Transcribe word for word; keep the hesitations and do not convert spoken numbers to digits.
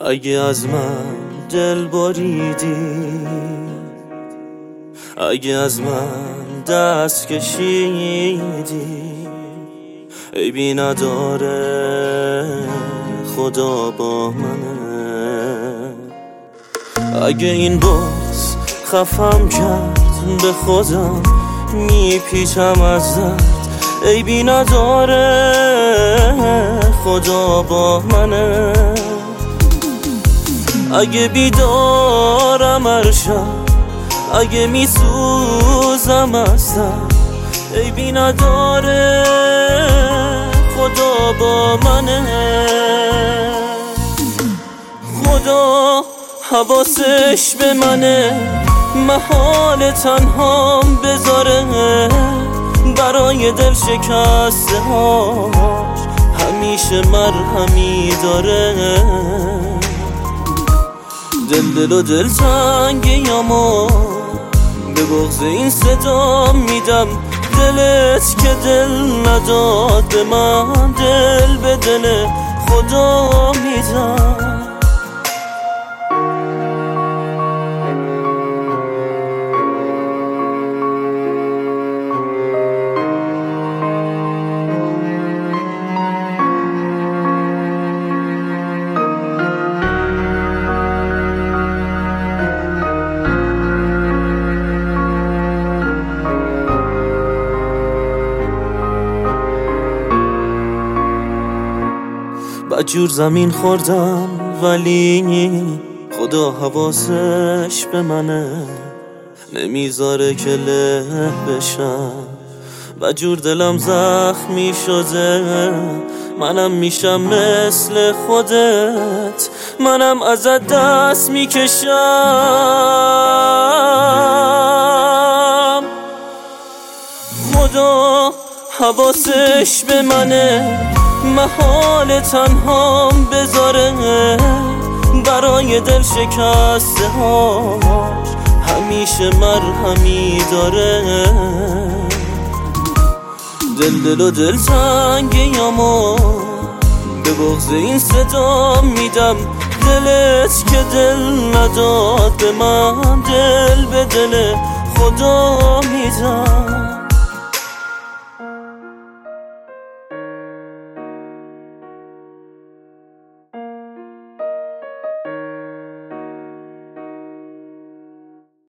اگه از من دل بریدی، اگه از من دست کشیدی، عیبی نداره خدا با منه. اگه این باز خفم کرد به خودم میپیچم از درد، عیبی نداره خدا با منه. اگه بیدارم هر شب، اگه میسوزم از درد، عیبی نداره خدا با منه. خدا حواسش به منه، محال تنهام بذاره، برای دل شکسته هاش همیشه مرهمی داره. دل دل و دل تنگی اما به بغض این صدا میدم، دلت که دل نداد به من، دل به دل خدا میدم. بجور زمین خوردم ولی خدا حواسش به منه، نمیذاره که له بشم. بجور دلم زخمی شده، منم میشم مثل خودت، منم ازت دست میکشم. خدا حواسش به منه، محال تنهام بذاره، برای دل شکسته هاش همیشه مرهمی داره. دل دل و دل تنگی اما به بغض این صدا میدم، دلت که دل نداد به من، دل به دل خدا میدم.